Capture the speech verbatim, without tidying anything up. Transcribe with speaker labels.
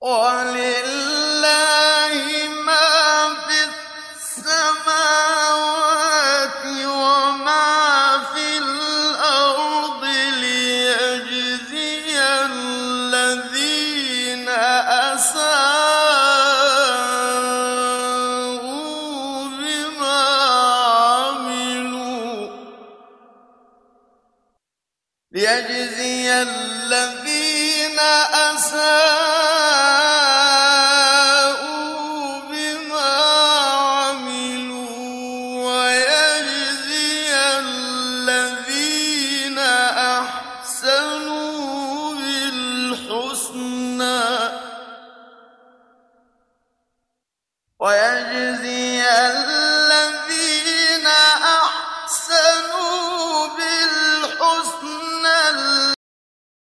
Speaker 1: وَلِلَّهِ مَا فِي السَّمَاوَاتِ وَمَا فِي الْأَرْضِ لِيَجْزِيَ الَّذِينَ أَسَاءُوا بِمَا عَمِلُوا لِيَجْزِيَ الَّذِينَ أَسَاءُوا بِمَا عَمِلُوا وَيَجْزِيَ الَّذِينَ أَحْسَنُوا بِالْحُسْنَىٰ